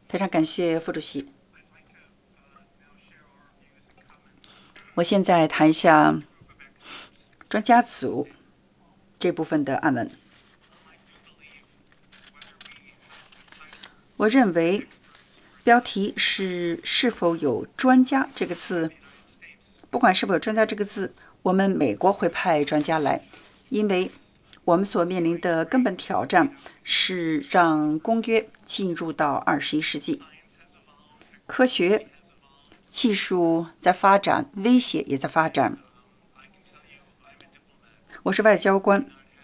非常感谢副主席。我现在谈一下专家组这部分的案文。我认为标题是否有专家这个字，不管是否有专家这个字，我们美国会派专家来，因为我们所面临的根本挑战是让公约进入到21世纪。科学技术在发展，威胁也在发展。我是外交官，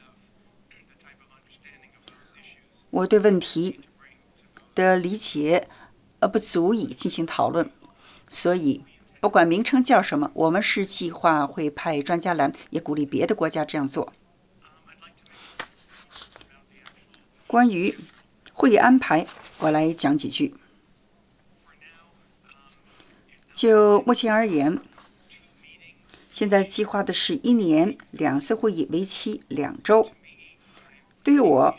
我对问题的理解不足以进行讨论，所以不管名称叫什么，我们是计划会派专家来，也鼓励别的国家这样做。关于会议安排，我来讲几句。就目前而言，现在计划的是1年2次会议，为期2周。对于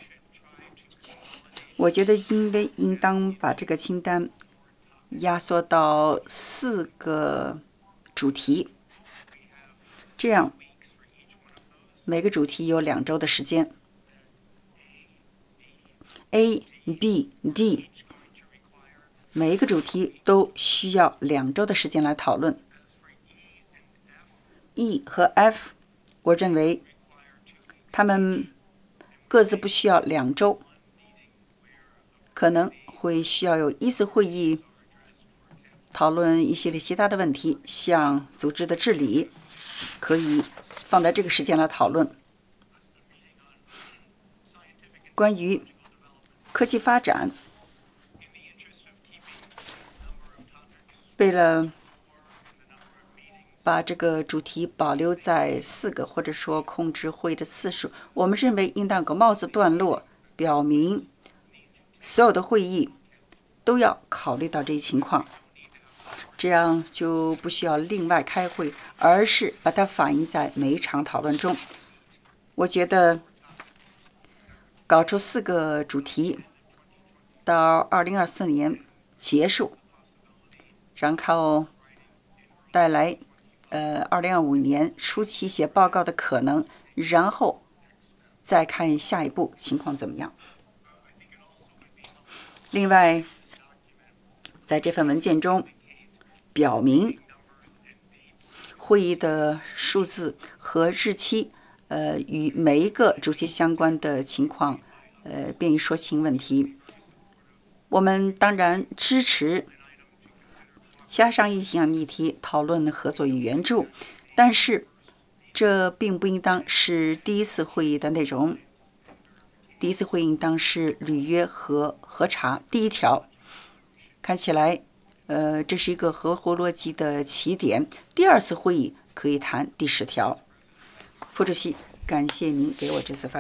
我觉得应当把这个清单压缩到4个主题，这样每个主题有2周的时间。A、B、D 每一个主题都需要2周的时间来讨论。E 和 F， 我认为他们各自不需要2周，可能会需要有1次会议讨论一系列其他的问题，像组织的治理，可以放在这个时间来讨论。关于科技发展，为了把这个主题保留在4个，或者说控制会议的次数，我们认为应当有个帽子段落，表明所有的会议都要考虑到这一情况，这样就不需要另外开会，而是把它反映在每一场讨论中。我觉得搞出4个主题，到2024年结束，然后带来2025年初期写报告的可能，然后再看下一步情况怎么样。另外，在这份文件中表明会议的数字和日期与每一个主题相关的情况便于说清问题。我们当然支持加上一项议题讨论合作与援助，但是这并不应当是第1次会议的内容。第1次会议应当是履约和核查。第1条看起来这是一个合乎逻辑的起点。第2次会议可以谈第10条。副主席，感谢您给我这次发言。